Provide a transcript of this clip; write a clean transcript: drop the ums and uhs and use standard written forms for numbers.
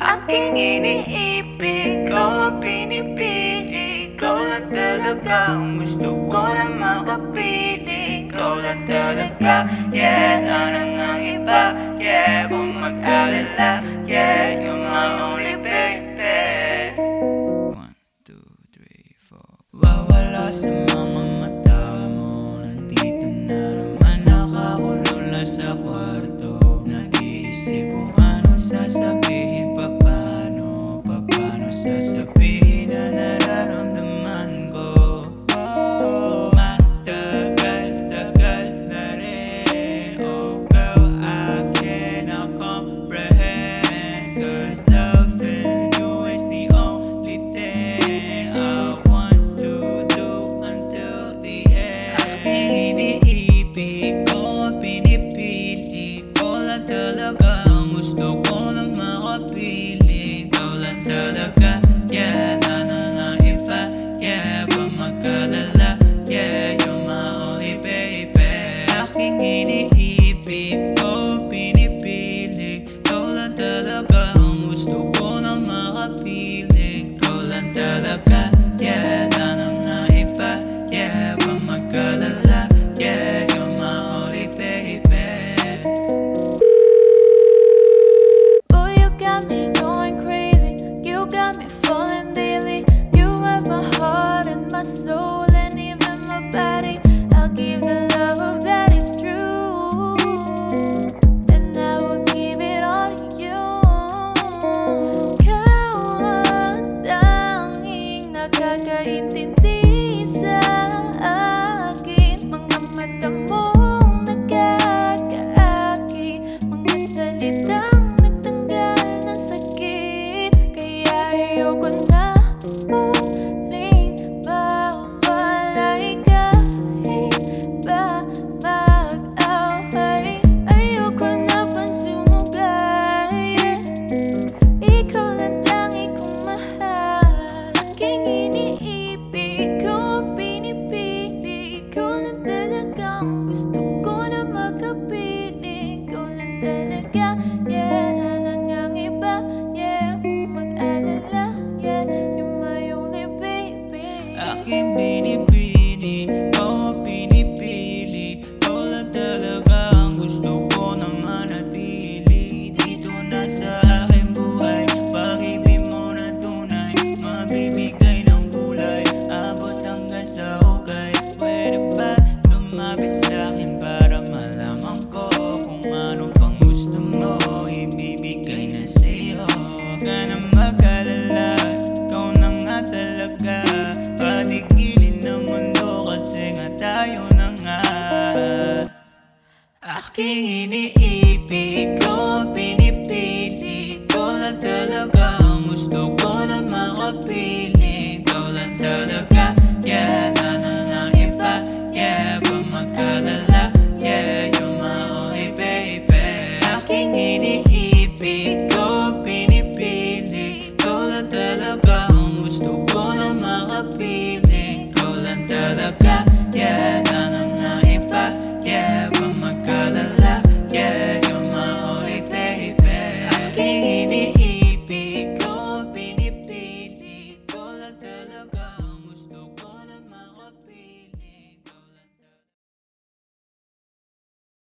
Aking iniibig, ikaw ang pinipili. Ikaw lang talaga ang gusto ko na makapiling. Ikaw lang talaga, yeah, anong ang iba. Yeah, huwag mag-alala, yeah, you're my only baby. 1, 2, 3, 4. Wawala sa mga mata mo, nandito na naman nakakulong lang sa kwarto. Nag-iisip kung anong sasabihin, paano sasabihin na nararamdaman ko. Matagal na rin, oh girl, I cannot comprehend. Cause loving you is the only thing I want to do until the end. Aking iniibig ko, pinipili ko lang talaga ang gusto ko na makapili. Ikaw lang talaga, yeah, na iba, yeah, huwag mag-alala, yeah, you're my only baby. Aking iniibig ko, pinipili, ikaw lang talaga ang gusto ko na makapili. Ikaw lang talaga, yeah, na iba, yeah, huwag mag-alala, yeah, you're my only baby. Boy, you got me going crazy. You got me falling daily. You have my heart and my soul and even my body. I'll give the love that is true, and I will give it all to you. Ikaw ang tanging nakakaintindi sa akin. Mga mata mong nagkakaakit, mga salitang nagtanggal ng sakit. Kaya ayoko na muling mawalay kahit pa mag-away. Ayoko na pang sumugay, ikaw lang tangi kong mahal. Aking iniibig ko, pinipili. Ikaw lang talaga ang gusto ko na makapili. Ikaw lang talaga, yeah, alang ang iba, yeah, huwag mag-alala, yeah, you're my only baby. Aking binibini, ikaw ang pinipili. Ikaw lang talaga ang gusto ko na manatili dito na sa aking buhay. Pag-ibig mo na tunay, mabibigay ng kulay, abot hanggang sa hukay. Pwede ba lumapit sa'kin para malaman ko kung ano pang gusto mo, ibibigay na sa'yo. Huwag ka na mag-alala, ikaw na nga talaga. Patigilin ng mundo kasi nga tayo na nga. Aking iniibig